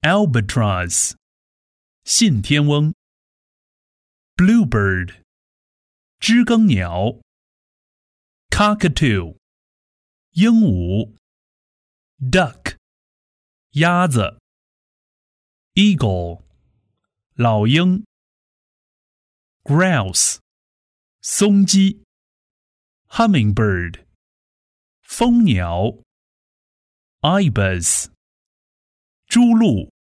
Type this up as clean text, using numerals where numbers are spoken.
albatross 信天翁 bluebird 知更鸟 cockatoo 鹦鹉 duck 鸭子 eagle 老鹰 grouse 松鸡 hummingbird 蜂鸟 ibis 猪鹿